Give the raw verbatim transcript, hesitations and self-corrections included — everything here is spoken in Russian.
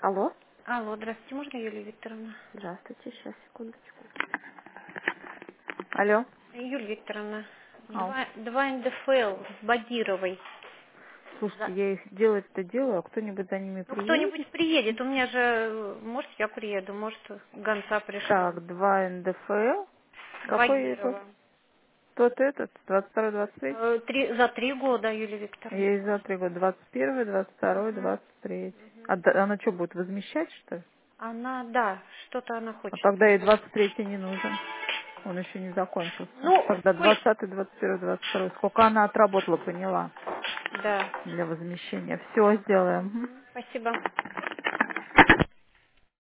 Алло. Алло, здравствуйте, можно Юлия Викторовна? Здравствуйте, сейчас, секундочку. Алло. Юлия Викторовна, Ау. два, два эн дэ эф эл с Бадировой. Слушайте, За- я их делать-то делаю, а кто-нибудь за ними Ну, приедет? кто-нибудь приедет, у меня же, э, может, я приеду, может, гонца пришлю. Так, два эн дэ эф эл. Какой этот? Бадирова. Тот этот, двадцать второй, двадцать третий? Э, три, за три года, Юлия Викторовна. Я из за три года. двадцать первый, двадцать второй, Мгм. двадцать третий. А да- она что, будет возмещать, что ли? Она, да, что-то она А хочет. тогда ей двадцать третий не нужен. Он еще не закончился. Ну, Тогда сколько? двадцатый, двадцать первый, двадцать второй. Сколько она отработала, поняла, Да. для возмещения. Все сделаем. Мгм. Спасибо.